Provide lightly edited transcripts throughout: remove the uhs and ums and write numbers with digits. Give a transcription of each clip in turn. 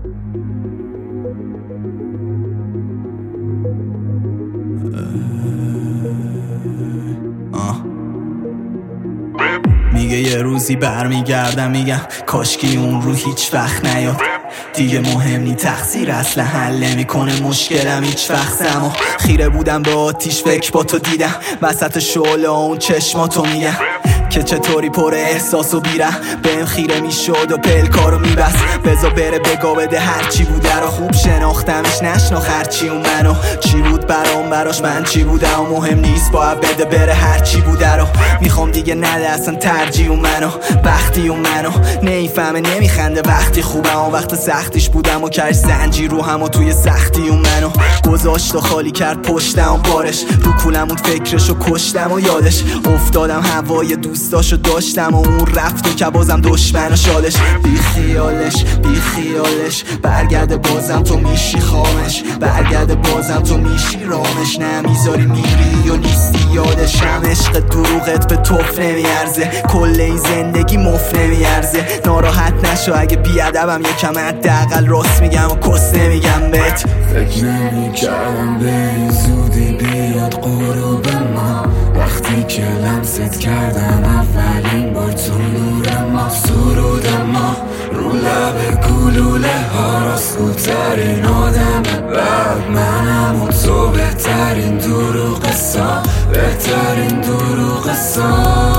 میگه یه روزی برمیگردم، میگم کاشکی اون رو هیچ وقت نیاد. دیگه مهم نی تقصیر اصلا حل نمیکنه مشکلم هیچ وقت. اما خیره بودم به آتیش، فکر با تو دیدم وسط شعله اون چشماتو، میگم که چطوری پر احساس و بیرم بهم خیره میشد و پلکارو میبست. بزا بره بگا بده هرچی بوده رو، خوب شناختمش نشناخ هرچی اون منو. چی بود برام براش من چی بودم و مهم نیست باید بده بره هرچی بوده رو. میخوام دیگه نده اصلا ترجیح اون منو، وقتی اون منو نمیفهمه نمیخنده وقتی خوبم و وقت سختیش بودم و کرد زنجیر رو هم و توی سختی اون منو گذاشت و خالی کرد پشتم و بارش رو کولم اون فکرشو کشتم و یادش افتادم هوای دوستاشو داشتم و اون رفت و که بازم دشمن و شالش. بی خیالش برگرده بازم تو میشی خامش، برگرده بازم تو میشی رامش. نمیذاری میری و نیستی یادشم، عشق دروغت به توف نمیارزه، کله زندگی مف نمیارزه. ناراحت نشو اگه بیادبم یکم، حداقل راست میگم و کس نمیگم بهت. فکر نمی‌کردم به این زودی بیاد غروب ما، وقتی که لمست کردم اولین بار تو نور ما. سرود ما رو لب گلوله ها، راستگوترین آدم بعد منم و تو بهترین دروغ سا، بهترین دروغ سا.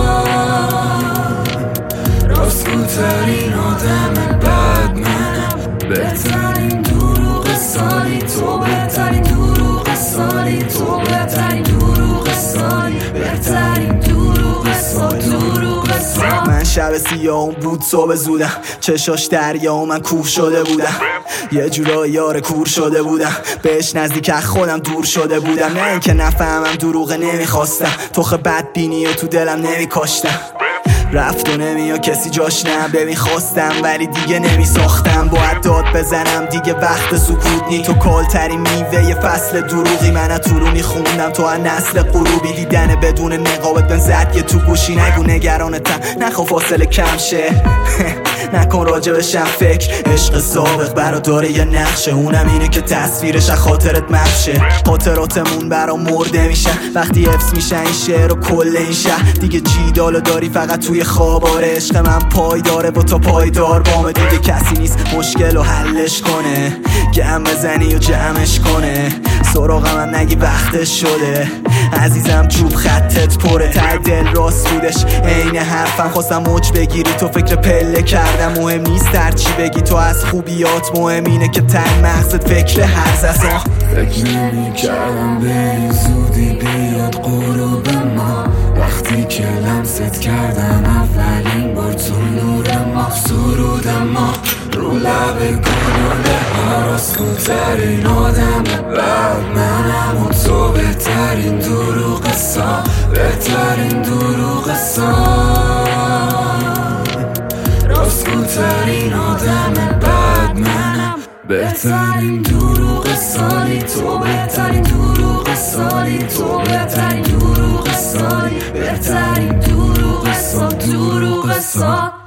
راستگوترین آدم بعد منم، بهترین دروغ سالی تو، بهترین دروغ سالی تو، بهترین دروغ سالی، بهترین دروغ سالی، دروغ سالی. من شب سیاهم بود صبح زودم، چشاش دریا و من کوه شده بودم، یه جورایی یار کور شده بودم، بهش نزدیک از خودم دور شده بودم. نه اینکه نفهمم دروغه نمیخواستم، توخ بدبینی و تو دلم نمیکاشتم. رفت و نمیا کسی جاش نه، ببین خواستم ولی دیگه نمیساختم. باید داد بزنم دیگه وقت سکوت نی، تو کالترین میوه یه فصل دروغی. من از طولونی خوندم تو از نسل غروبی، دیدن بدون نقابت بن زد یه تو گوشی. نگو نگرانتم نخوا فاصله کم شه نکن راجبشم فکر، عشق سابق براداره یه نقشه، اونم اینه که تصویرش از خاطرت مفشه. خاطراتمون برام مرده میشن وقتی حفظ میشن این شعر و کل این شهر. دیگه جیدالو داری فقط توی خواباره، عشق من پایداره و تا پایدار بامه. دیگه کسی نیست مشکل و حلش کنه، گم بزنی و جمعش کنه. سراغم هم نگی وقتش شده عزیزم، چوب خطت پره. ته دل راست بودش عین حرفم، خواستم موج بگیری تو فکر پله کردم. مهم نیست هرچی بگی تو از خوبیات، مهم اینه که تن مغزت فکر هرز است. فکر نمی‌کردم به این زودی بیاد غروب ما، وقتی که لمست کردم اولین بار تو نور ما. سرود ما رو لب گلوله ها، راستگوترین آدم بعد منم و تو، بهترین دروغ سا، بهترین دروغ سا. راستگوترین آدم بعد منم، بهترین دروغ سالی تو، بهترین دروغ سالی تو، بهترین دروغ سالی، بهترین دروغ سا، دروغ سا.